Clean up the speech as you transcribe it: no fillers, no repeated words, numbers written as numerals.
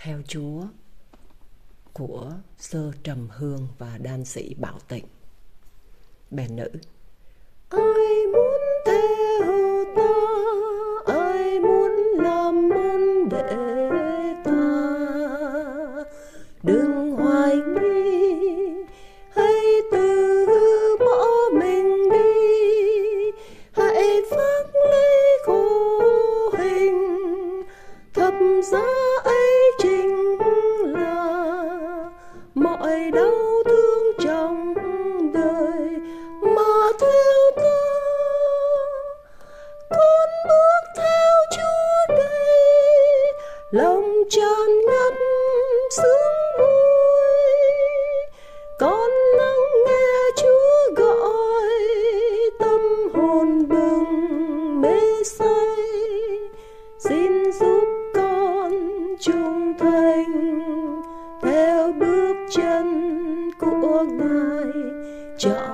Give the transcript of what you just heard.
Theo Chúa của Sơ Trầm Hương và đan sĩ Bảo Tịnh. Bèn nữ: ai muốn theo ta, ai muốn làm môn đệ ta, đừng hoài nghi, hãy từ bỏ mình đi, hãy vác lấy khổ hình, thập giá ấy chính là mọi đau thương trong đời mà theo ta. Con bước theo Chúa đây, lòng tràn ngập sướng vui. Con lắng nghe Chúa gọi, tâm hồn bừng mê say. Xin giúp con trung thành theo bước chân của Ngài.